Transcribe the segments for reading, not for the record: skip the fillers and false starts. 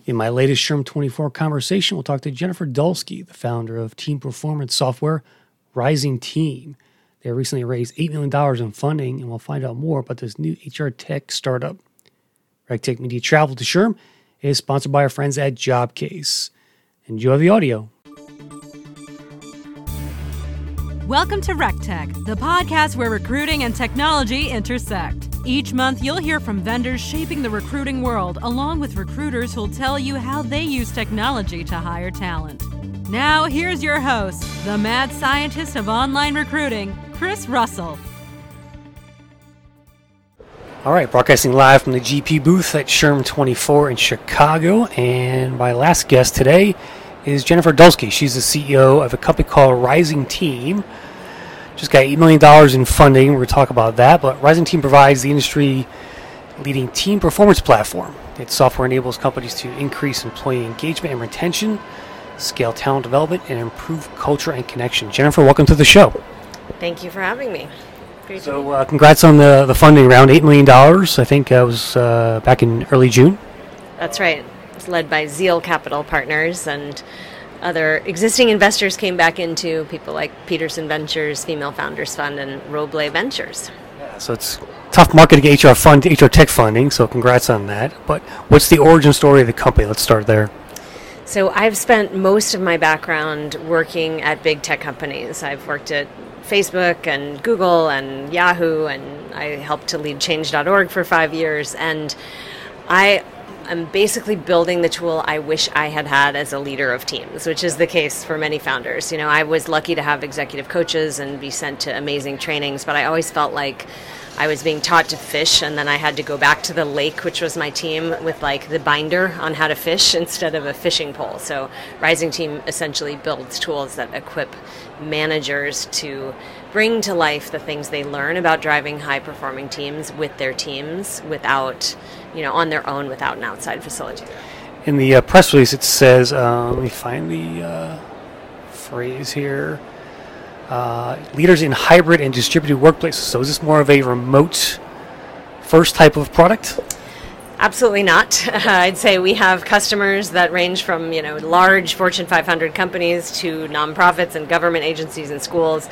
In my latest SHRM 24 conversation, we'll talk to Jennifer Dulski, the founder of team performance software Rising Team. They recently raised $8 million in funding, and we'll find out more about this new HR tech startup. RegTech Media Travel to SHRM is sponsored by our friends at Jobcase. Enjoy the audio. Welcome to RegTech, the podcast where recruiting and technology intersect. Each month, you'll hear from vendors shaping the recruiting world, along with recruiters who'll tell you how they use technology to hire talent. Now, here's your host, the mad scientist of online recruiting, Chris Russell. All right, broadcasting live from the GP booth at SHRM 24 in Chicago. And my last guest today is Jennifer Dulski. She's the CEO of a company called Rising Team. Just got $8 million in funding. We're going to talk about that. But Rising Team provides the industry-leading team performance platform. Its software enables companies to increase employee engagement and retention, scale talent development, and improve culture and connection. Jennifer, welcome to the show. Thank you for having me. Great to be So congrats on the funding round, $8 million. I think it was back in early June. That's right. It's led by Zeal Capital Partners, and other existing investors came back into people like Peterson Ventures, Female Founders Fund, and Roble Ventures. Yeah, so it's a tough market to get HR tech funding, so congrats on that. But what's the origin story of the company? Let's start there. So I've spent most of my background working at big tech companies. I've worked at Facebook and Google and Yahoo, and I helped to lead Change.org for 5 years. And I'm basically building the tool I wish I had had as a leader of teams, which is the case for many founders. You know, I was lucky to have executive coaches and be sent to amazing trainings, but I always felt like I was being taught to fish, and then I had to go back to the lake, which was my team, with like the binder on how to fish instead of a fishing pole. So Rising Team essentially builds tools that equip managers to bring to life the things they learn about driving high-performing teams with their teams without, on their own, without an outside facilitator. In the press release, it says, let me find the phrase here, leaders in hybrid and distributed workplaces. So is this more of a remote first type of product? Absolutely not. I'd say we have customers that range from, large Fortune 500 companies to nonprofits and government agencies and schools.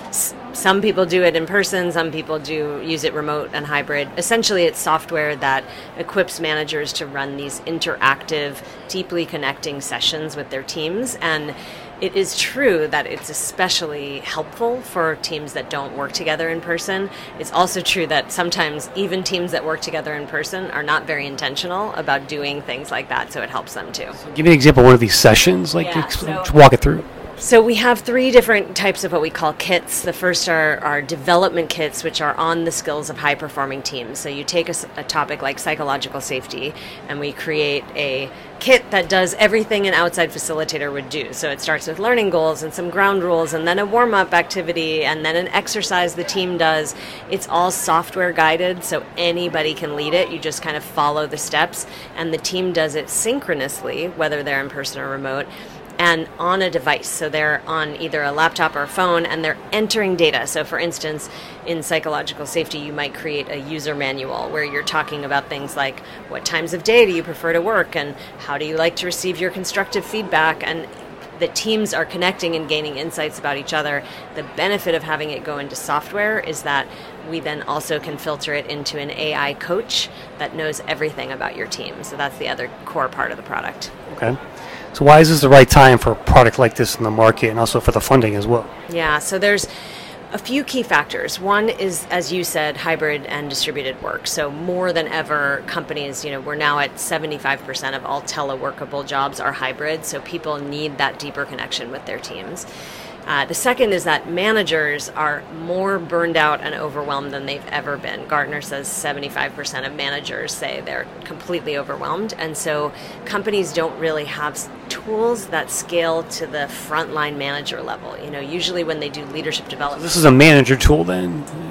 Some people do it in person, some people do use it remote and hybrid. Essentially, it's software that equips managers to run these interactive, deeply connecting sessions with their teams. And it is true that it's especially helpful for teams that don't work together in person. It's also true that sometimes even teams that work together in person are not very intentional about doing things like that, so it helps them too. Give me an example of one of these sessions, walk it through. So we have 3 different types of what we call kits. The first are our development kits, which are on the skills of high-performing teams. So you take a topic like psychological safety, and we create a kit that does everything an outside facilitator would do. So it starts with learning goals and some ground rules, and then a warm-up activity, and then an exercise the team does. It's all software guided, so anybody can lead it. You just kind of follow the steps, and the team does it synchronously, whether they're in person or remote, and on a device. So they're on either a laptop or a phone, and they're entering data. So for instance, in psychological safety, you might create a user manual where you're talking about things like what times of day do you prefer to work, and how do you like to receive your constructive feedback, and the teams are connecting and gaining insights about each other. The benefit of having it go into software is that we then also can filter it into an AI coach that knows everything about your team. So that's the other core part of the product. Okay. So why is this the right time for a product like this in the market, and also for the funding as well? Yeah, so there's a few key factors. One is, as you said, hybrid and distributed work. So more than ever, companies, we're now at 75% of all teleworkable jobs are hybrid, so people need that deeper connection with their teams. The second is that managers are more burned out and overwhelmed than they've ever been. Gartner says 75% of managers say they're completely overwhelmed, and so companies don't really have tools that scale to the frontline manager level. Usually when they do leadership development. So this is a manager tool then?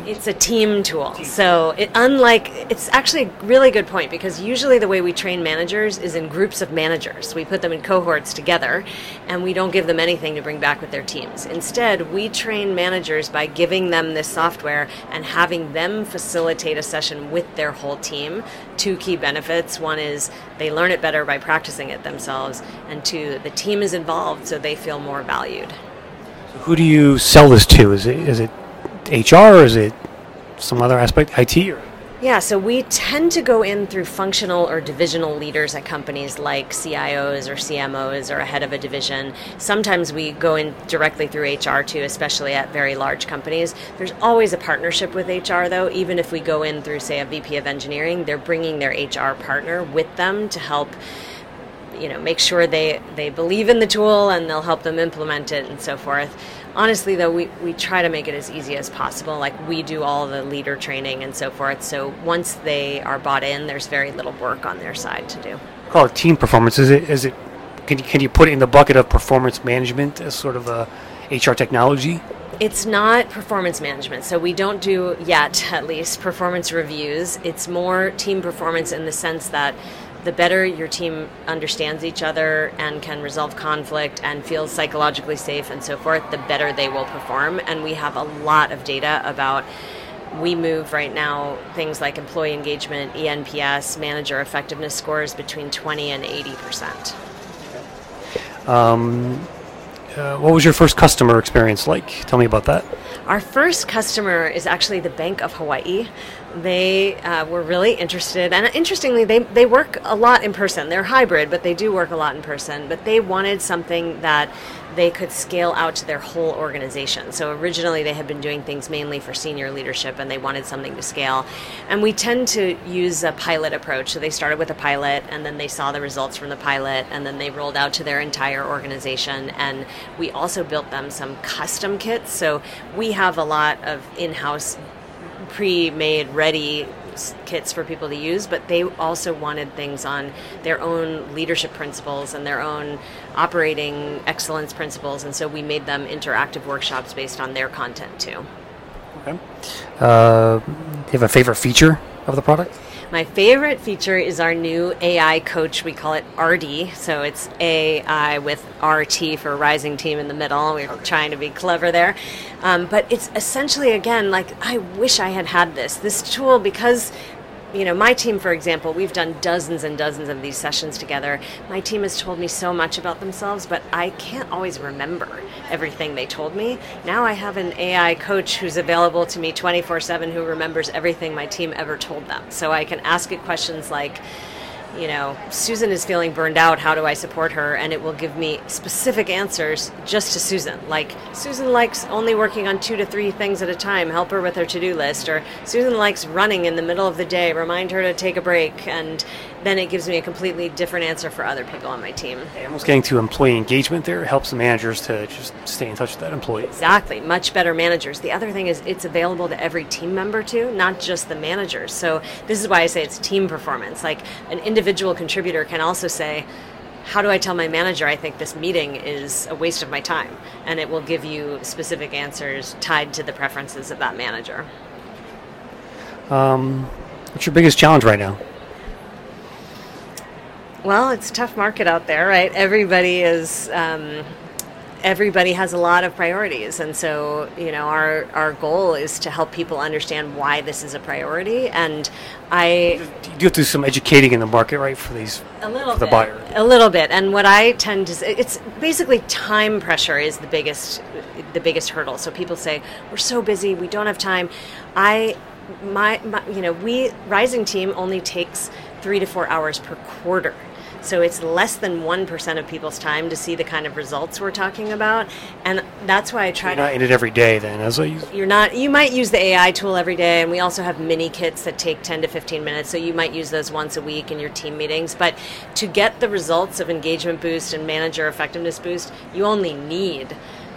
It's a team tool. So it's actually a really good point, because usually the way we train managers is in groups of managers. We put them in cohorts together, and we don't give them anything to bring back with their teams. Instead, we train managers by giving them this software and having them facilitate a session with their whole team. Two key benefits. One is they learn it better by practicing it themselves, and two, the team is involved, so they feel more valued. Who do you sell this to? Is it HR, or is it some other aspect, IT? Or? Yeah, so we tend to go in through functional or divisional leaders at companies like CIOs or CMOs or a head of a division. Sometimes we go in directly through HR too, especially at very large companies. There's always a partnership with HR though. Even if we go in through, say, a VP of engineering, they're bringing their HR partner with them to help make sure they believe in the tool, and they'll help them implement it and so forth. Honestly, though, we try to make it as easy as possible. Like, we do all the leader training and so forth. So once they are bought in, there's very little work on their side to do. Call it team performance. Can you put it in the bucket of performance management as sort of a HR technology? It's not performance management. So we don't do yet, at least, performance reviews. It's more team performance in the sense that the better your team understands each other and can resolve conflict and feels psychologically safe and so forth, the better they will perform. And we have a lot of data about, we move right now things like employee engagement, ENPS, manager effectiveness scores between 20 and 80%. What was your first customer experience like? Tell me about that. Our first customer is actually the Bank of Hawaii. They were really interested, and interestingly, they work a lot in person. They're hybrid, but they do work a lot in person. But they wanted something that they could scale out to their whole organization. So originally they had been doing things mainly for senior leadership, and they wanted something to scale. And we tend to use a pilot approach. So they started with a pilot, and then they saw the results from the pilot, and then they rolled out to their entire organization. And we also built them some custom kits. So we have a lot of in-house pre-made, ready kits for people to use, but they also wanted things on their own leadership principles and their own operating excellence principles, and so we made them interactive workshops based on their content too. Okay. Do you have a favorite feature of the product? My favorite feature is our new AI coach. We call it RD, so it's AI with RT for Rising Team in the middle. We're trying to be clever there. But it's essentially, again, like, I wish I had this tool, because my team, for example, we've done dozens and dozens of these sessions together. My team has told me so much about themselves, but I can't always remember everything they told me. Now I have an AI coach who's available to me 24/7 who remembers everything my team ever told them. So I can ask it questions like, Susan is feeling burned out, how do I support her? And it will give me specific answers just to Susan. Like, Susan likes only working on 2 to 3 things at a time, help her with her to-do list. Or Susan likes running in the middle of the day, remind her to take a break. And then it gives me a completely different answer for other people on my team. Almost getting to employee engagement there helps the managers to just stay in touch with that employee. Exactly. Much better managers. The other thing is it's available to every team member too, not just the managers. So this is why I say it's team performance. Like, an individual contributor can also say, how do I tell my manager I think this meeting is a waste of my time? And it will give you specific answers tied to the preferences of that manager. What's your biggest challenge right now? Well, it's a tough market out there, right? Everybody has a lot of priorities, and so our goal is to help people understand why this is a priority. And you do have to do some educating in the market, right, for the buyer. A little bit, and what I tend to say, it's basically time pressure is the biggest hurdle. So people say, we're so busy, we don't have time. Rising Team only takes 3 to 4 hours per quarter. So it's less than 1% of people's time to see the kind of results we're talking about, and that's why I try. You're not in it every day, then, You're not. You might use the AI tool every day, and we also have mini kits that take 10 to 15 minutes. So you might use those once a week in your team meetings. But to get the results of engagement boost and manager effectiveness boost, you only need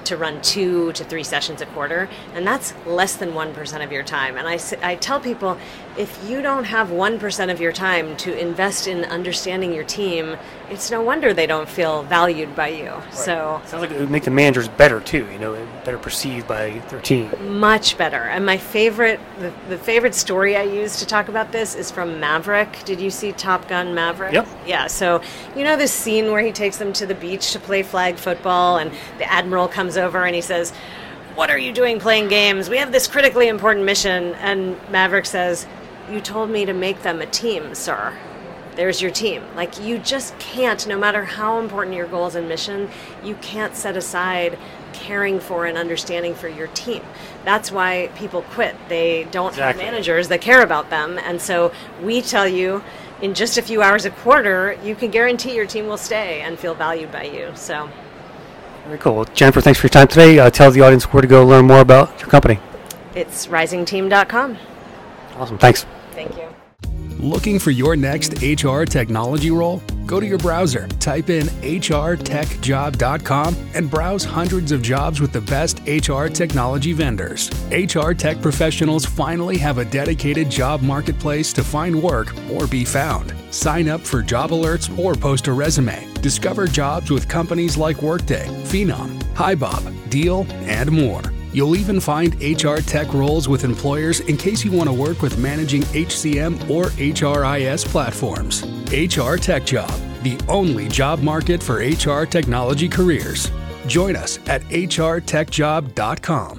to run 2 to 3 sessions a quarter, and that's less than 1% of your time. And I tell people, if you don't have 1% of your time to invest in understanding your team, it's no wonder they don't feel valued by you. Right. So sounds like it would make the managers better too, better perceived by their team. Much better. And my favorite, the favorite story I use to talk about this is from Maverick. Did you see Top Gun Maverick? Yep. Yeah, so this scene where he takes them to the beach to play flag football, and the admiral comes over and he says, "What are you doing playing games? We have this critically important mission." And Maverick says, "You told me to make them a team, sir. There's your team." Like, you just can't, no matter how important your goals and mission, you can't set aside caring for and understanding for your team. That's why people quit. They don't have managers that care about them. And so we tell you, in just a few hours a quarter, you can guarantee your team will stay and feel valued by you. So, very cool. Well, Jennifer, thanks for your time today. Tell the audience where to go learn more about your company. It's risingteam.com. Awesome. Thanks. Thank you. Looking for your next HR technology role? Go to your browser, type in hrtechjob.com, and browse hundreds of jobs with the best HR technology vendors. HR tech professionals finally have a dedicated job marketplace to find work or be found. Sign up for job alerts or post a resume. Discover jobs with companies like Workday, Phenom, HiBob, Deal, and more. You'll even find HR tech roles with employers in case you want to work with managing HCM or HRIS platforms. HR Tech Job, the only job market for HR technology careers. Join us at hrtechjob.com.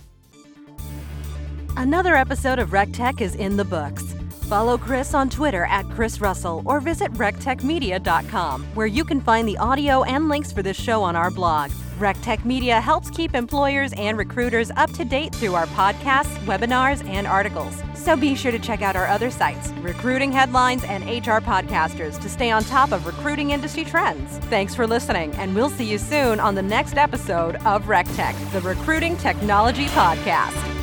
Another episode of RecTech is in the books. Follow Chris on Twitter at Chris Russell or visit rectechmedia.com, where you can find the audio and links for this show on our blog. RecTech Media helps keep employers and recruiters up to date through our podcasts, webinars, and articles. So be sure to check out our other sites, Recruiting Headlines and HR Podcasters, to stay on top of recruiting industry trends. Thanks for listening, and we'll see you soon on the next episode of RecTech, the Recruiting Technology Podcast.